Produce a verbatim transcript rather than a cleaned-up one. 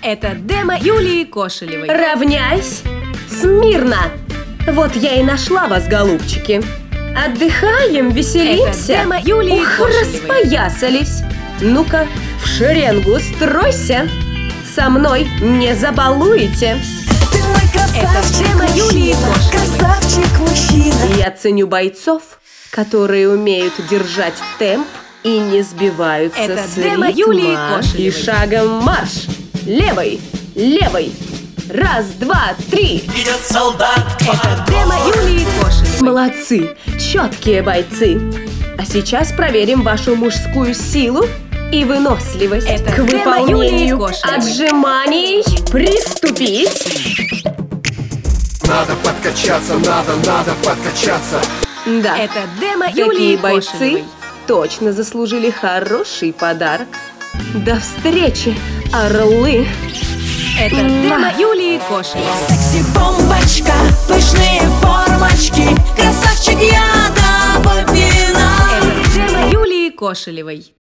Это демо Юлии Кошелевой. Равняйсь! Смирно! Вот я и нашла вас, голубчики. Отдыхаем, веселимся. Это демо Юлии Ух, Кошелевой. распоясались. Ну-ка, в шеренгу стройся. Со мной не забалуете. Ты мой красавчик, Это демо Юлии мужчина, Кошелевой. красавчик мужчина. Я ценю бойцов, которые умеют держать темп и не сбиваются Это с демо ритма. Юлии И Кошелевой. шагом марш! Левой, левой! Раз, два, три! Идет солдат. Это демо Юлии Кошелевой. Молодцы! Четкие бойцы! А сейчас проверим вашу мужскую силу и выносливость. Это К демо Юлии выполнению Кошелевой. отжиманий приступить! Надо подкачаться, надо, надо подкачаться. Да, Это демо такие Юлии бойцы Кошелевой. точно заслужили хороший подарок. До встречи, орлы! Это демо Юлии Кошелевой. Секси-бомбочка, пышные формочки. Красавчик, я тобой пина. Это демо Юлии Кошелевой.